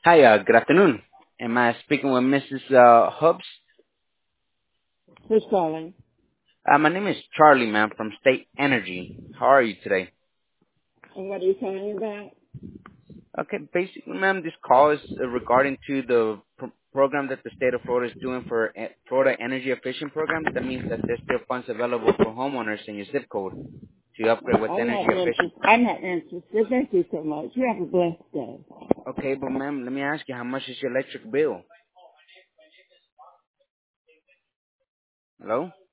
Hi, good afternoon. Am I speaking with Mrs. Hubbs? Who's calling? My name is Charlie, ma'am, from State Energy. How are you today? And what are you calling about? Okay, basically, ma'am, this call is regarding to the program that the state of Florida is doing for Florida Energy Efficient Program. That means that there's still funds available for homeowners in your zip code to upgrade with I'm energy not efficient. interested. I'm not interested. Thank you so much. You have a blessed day. Okay, but ma'am, let me ask you, how much is your electric bill? Hello?